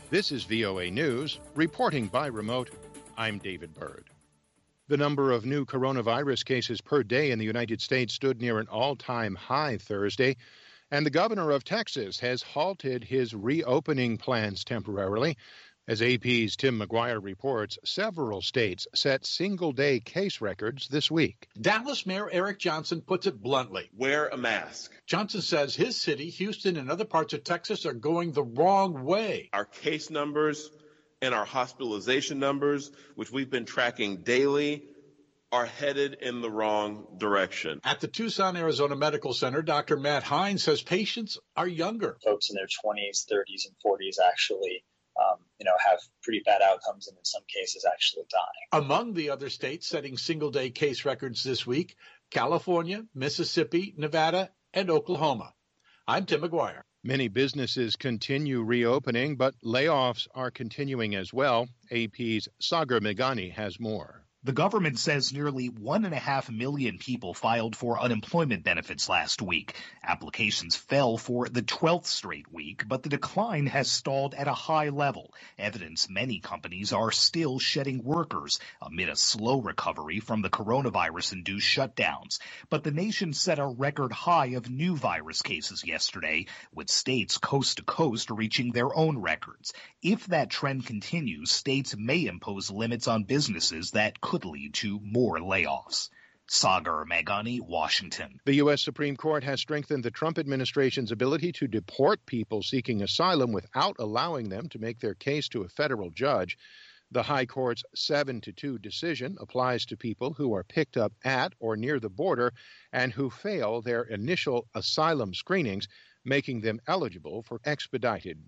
This is VOA News, reporting by remote. I'm David Byrd. The number of new coronavirus cases per day in the United States stood near an all-time high Thursday, and the governor of Texas has halted his reopening plans temporarily. As AP's Tim McGuire reports, several states set single-day case records this week. Dallas Mayor Eric Johnson puts it bluntly. Wear a mask. Johnson says his city, Houston, and other parts of Texas are going the wrong way. Our case numbers and our hospitalization numbers, which we've been tracking daily, are headed in the wrong direction. At the Tucson, Arizona Medical Center, Dr. Matt Hines says patients are younger. Folks in their 20s, 30s, and 40s actually have pretty bad outcomes and in some cases actually dying. Among the other states setting single-day case records this week, California, Mississippi, Nevada, and Oklahoma. I'm Tim McGuire. Many businesses continue reopening, but layoffs are continuing as well. AP's Sagar Meghani has more. The government says nearly 1.5 million people filed for unemployment benefits last week. Applications fell for the 12th straight week, but the decline has stalled at a high level. Evidence many companies are still shedding workers amid a slow recovery from the coronavirus-induced shutdowns. But the nation set a record high of new virus cases yesterday, with states coast to coast reaching their own records. If that trend continues, states may impose limits on businesses that could lead to more layoffs. Sagar Meghani, Washington. The U.S. Supreme Court has strengthened the Trump administration's ability to deport people seeking asylum without allowing them to make their case to a federal judge. The High Court's 7-2 decision applies to people who are picked up at or near the border and who fail their initial asylum screenings, making them eligible for expedited